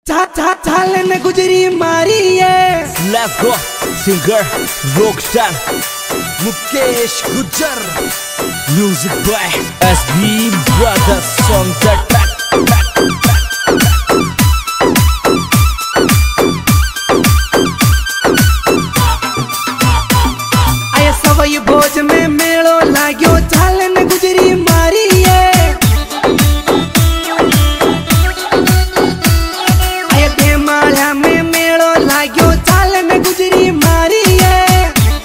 चालन गुजरी मारी है। Let's go, singer, rockstar, Mukesh Gujar, music by SB Brothers, song that track. आया सवई भोज में मेलो लाग्यो, चालन गुजरी मारी है। आया देमाळा में मेलो लाग्यो, चालन गुजरी मारी है।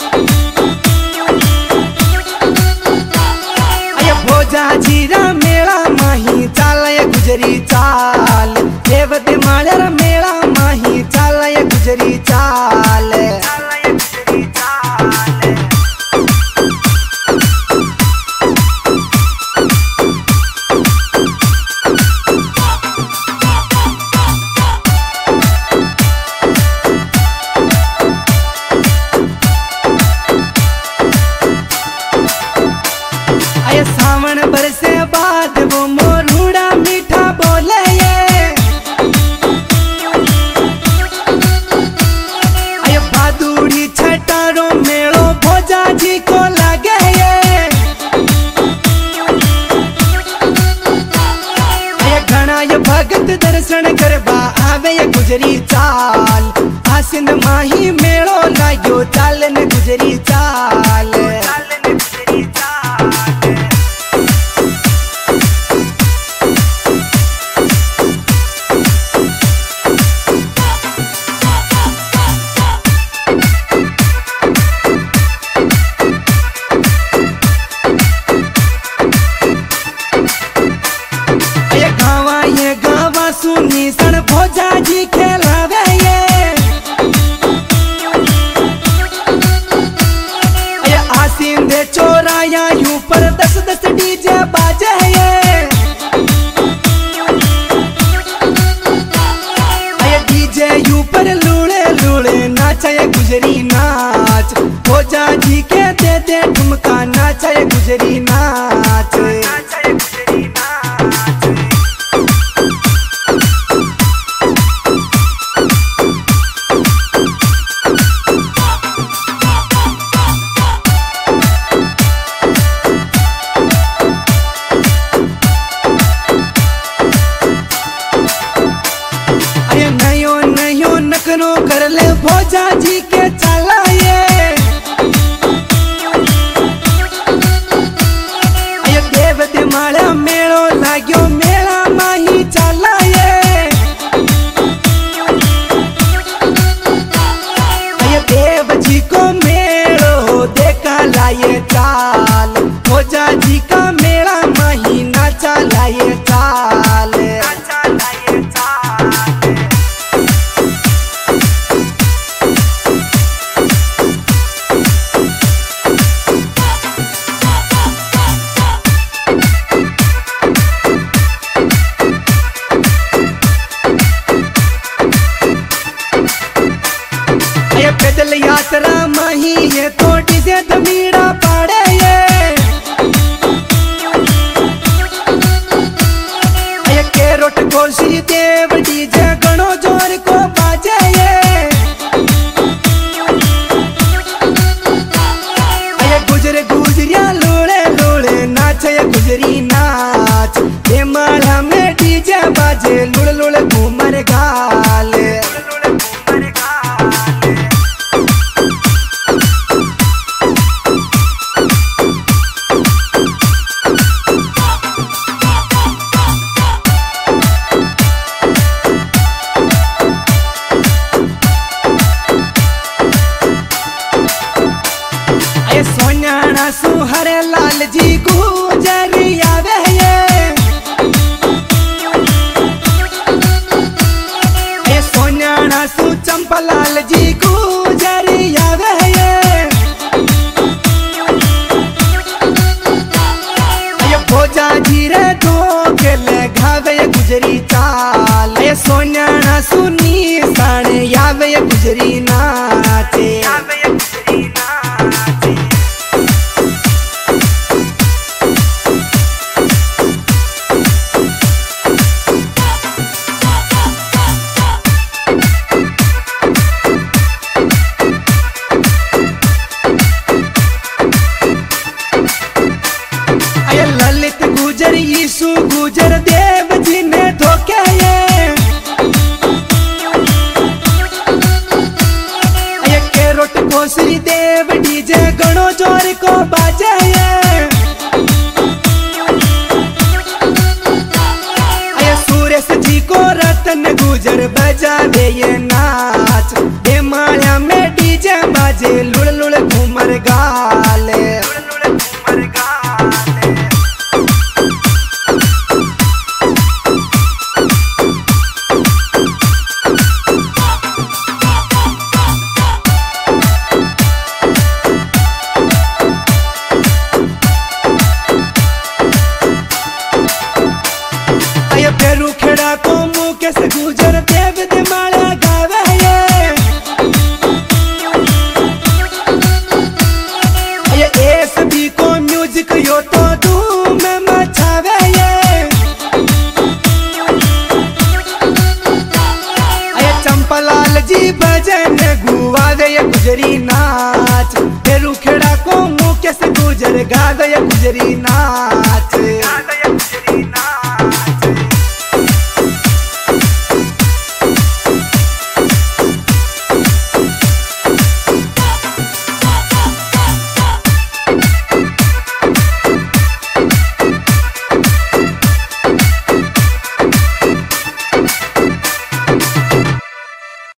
आया भोजा जीरा मेला माही चालय गुजरी चाल, देव देमाळा मेला माही चालय गुजरी चाल। सावन बरसे बाद वो मोरूड़ा मीठा बोले ये। आये भादुड़ी छटारो मेलो भोजा जी को लगे ये। आये घना ये भगत दर्शन करवा आवे ये गुजरी चाल, आसिंद माही मेलो लाग्यो, चालन गुजरी चाल। सुनी सन भोजा जी खेलावे ये। ये आसीन दे चोराया यूं पर 10-10 डीजे बाजे ये। ये डीजे यूं पर लूले लूले नाचे गुजरी नाच, भोजा जी के दे दे ठुमका नाचे गुजरी नाच। नकनो कर ले भोजा जी के चलाए। आये देव देमाळा मेलो लाग्यो, मेला माही चलाए। आये देव जी को मेलो देखा लाए चाल, भोजा जी का मेला माही नाचा लाए चाल। पैदल यात्रा माही ये थोड़ी से धमीरा पाड़े ये। ये केरोट को श्री देव डीजे गणो जोर को बाजे ये। ये गुजर गुजरिया लोड़े लोड़े नाचे गुजरी नाच, देमाळा में डीजे बाजे लुड़ लुड़ घूमर गाल। सोन्याना सुहरे लाल जी गुजरी आवे ये। सोन्याना सु चंपलाल जी गुजरी आवे ये। भोजा जी रे दो के ले घावे गुजरी चाल, ये सोन्याना सुनी साणे आवे गुजरी नाचे। जोर को बाजे सुरेश जी को रतन गुजर बजा दे ये नाच दे माया में डीजे बाजे लुड़ लुड़ घूमर गाले फेरू खेड़ा को मुकेश गुजर देव दे माला गावे ये एसबी को म्यूजिक यो तो धूम मचावे ये चंपालाल जी भजन गुवावे ये गुजरी नाच फेरू खेड़ा को मुकेश गुजर गावे ये गुजरी नाच।